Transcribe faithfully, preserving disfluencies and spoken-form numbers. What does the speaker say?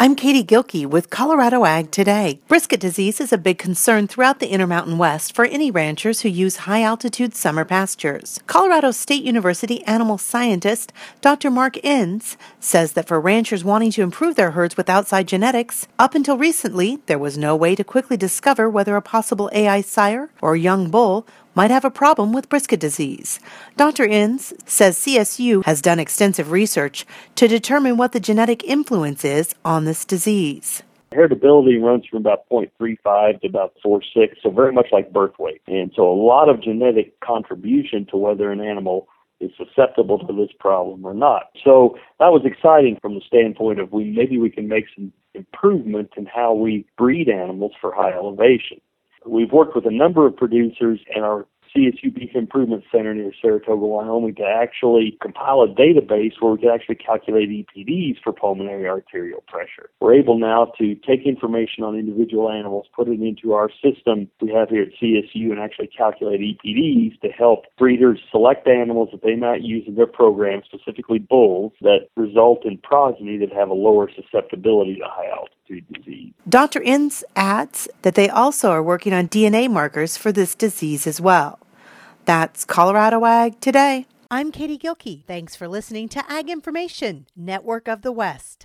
I'm Katie Gilkey with Colorado Ag Today. Brisket disease is a big concern throughout the Intermountain West for any ranchers who use high-altitude summer pastures. Colorado State University animal scientist Doctor Mark Inns says that for ranchers wanting to improve their herds with outside genetics, up until recently, there was no way to quickly discover whether a possible A I sire or young bull might have a problem with brisket disease. Doctor Inns says C S U has done extensive research to determine what the genetic influence is on this disease. Heritability runs from about zero point three five to about four point six, so very much like birth weight. And so a lot of genetic contribution to whether an animal is susceptible to this problem or not. So that was exciting from the standpoint of we maybe we can make some improvement in how we breed animals for high elevation. We've worked with a number of producers and our C S U Beef Improvement Center near Saratoga, Wyoming, to actually compile a database where we can actually calculate E P Ds for pulmonary arterial pressure. We're able now to take information on individual animals, put it into our system we have here at C S U, and actually calculate E P Ds to help breeders select animals that they might use in their program, specifically bulls, that result in progeny that have a lower susceptibility to high altitude disease. Doctor Inns adds that they also are working on D N A markers for this disease as well. That's Colorado Ag Today. I'm Katie Gilkey. Thanks for listening to Ag Information, Network of the West.